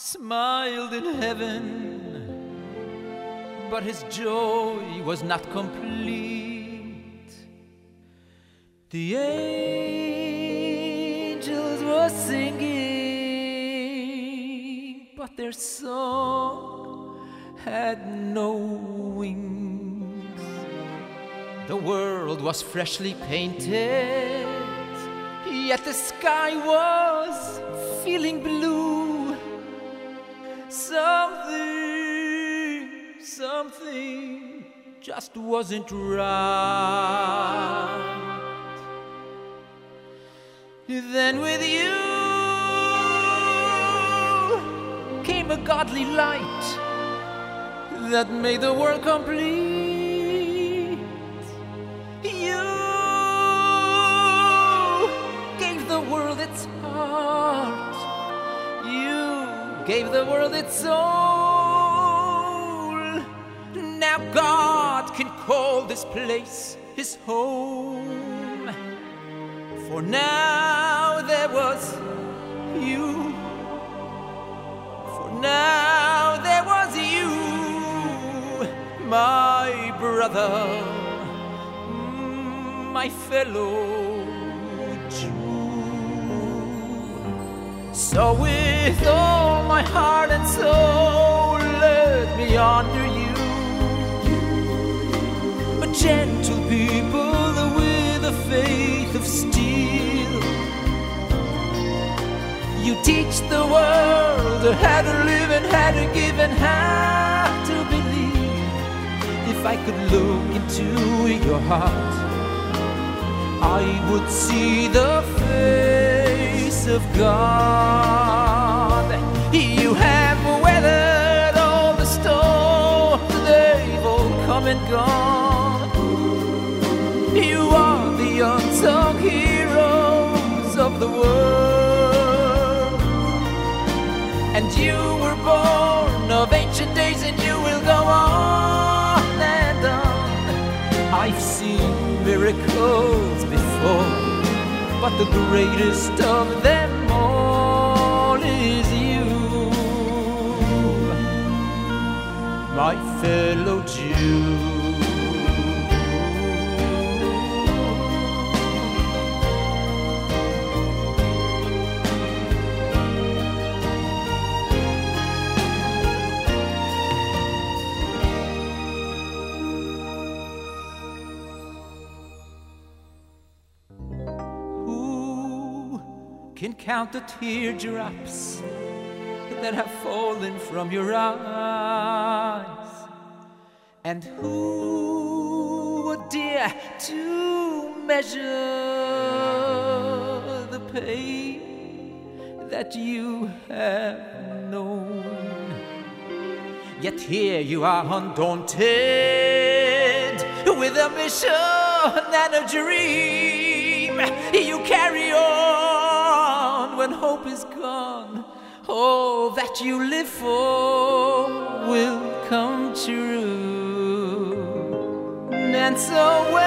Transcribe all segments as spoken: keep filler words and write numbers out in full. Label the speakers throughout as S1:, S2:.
S1: smiled in heaven, but his joy was not complete. The angels were singing, but their song had no wings. The world was freshly painted, yet the sky was feeling blue. Something, something just wasn't right. Then with you came a godly light that made the world complete. You gave the world its heart. You gave the world its soul. Now God can call this place his home. For now there was you. For now there was you, my brother, my fellow Jew. So with all my heart and soul, let me honor you. A gentle people with a faith of steel. You teach the world how to live and how to give and how to believe. If I could look into your heart, I would see the face of God. You have weathered all the storms, they've all come and gone. You are the unsung heroes of the world. And you were born of ancient days, and you will go on and on. I've seen miracles before, but the greatest of them all is you, my fellow Jew. Can count the teardrops that have fallen from your eyes, and who would dare to measure the pain that you have known? Yet here you are undaunted, with a mission and a dream. You carry on when hope is gone. All that you live for will come true. And so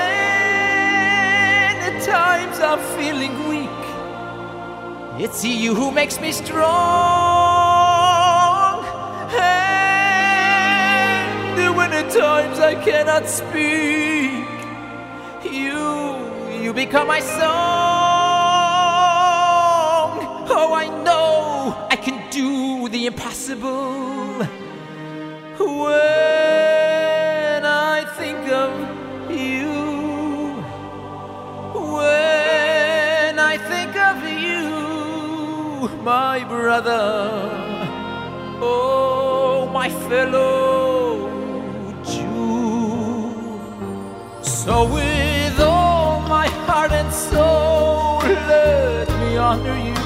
S1: when at times I'm feeling weak, it's you who makes me strong. And when at times I cannot speak, you, you become my song. Oh, I know I can do the impossible. When I think of you, when I think of you, my brother, oh, my fellow Jew. So with all my heart and soul, let me honor you.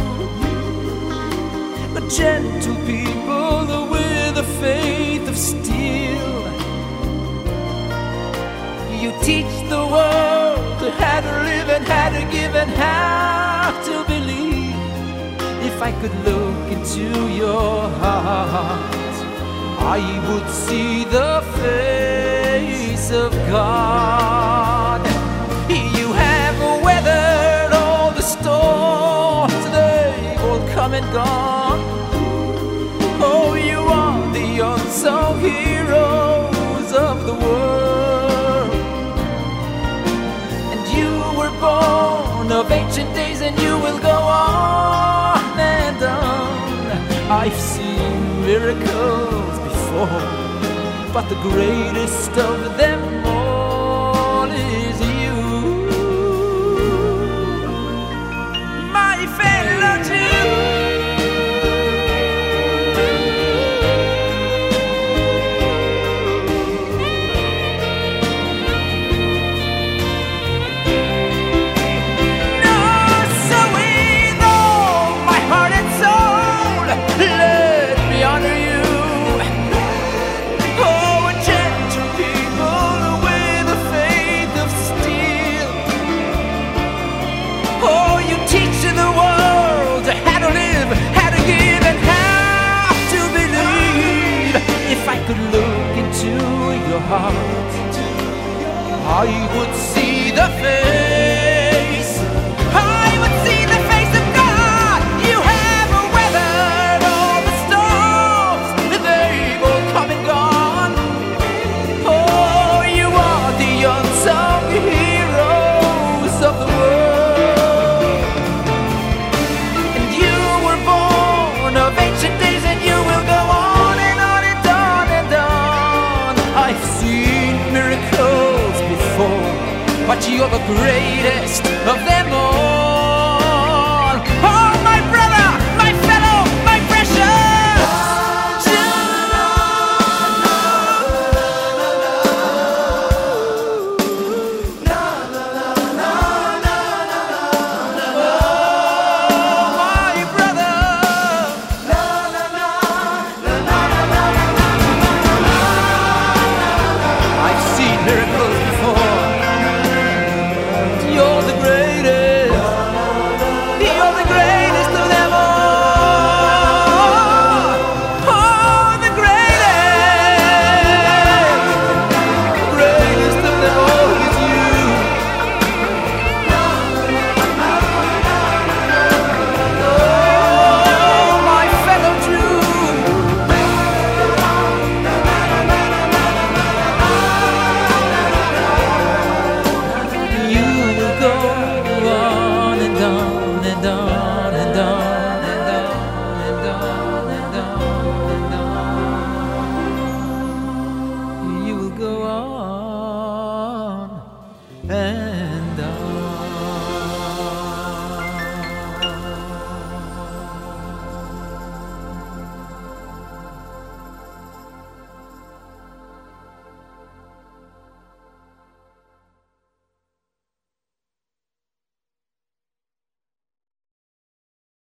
S1: A gentle people with a faith of steel. You teach the world how to live and how to give and how to believe. If I could look into your heart, I would see the face of God. You have weathered all the storms, they've all come and gone. miracles before, but the greatest of them all is you, my fellow Jew. If I could look into your heart, I would see the face, I would see the face of God. You have weathered all the storms, they've all come and gone. Oh, you are the unsung heroes of the world, and you were born of ancient days, and you will go on. Miracles before, but you're the greatest of them all. Oh, my brother, my fellow, my precious Jew. Oh, my brother. I've seen miracles before. You're the greatest. You're the greatest of them all. Oh, the greatest. The greatest of them all is you. Oh, my fellow Jew. And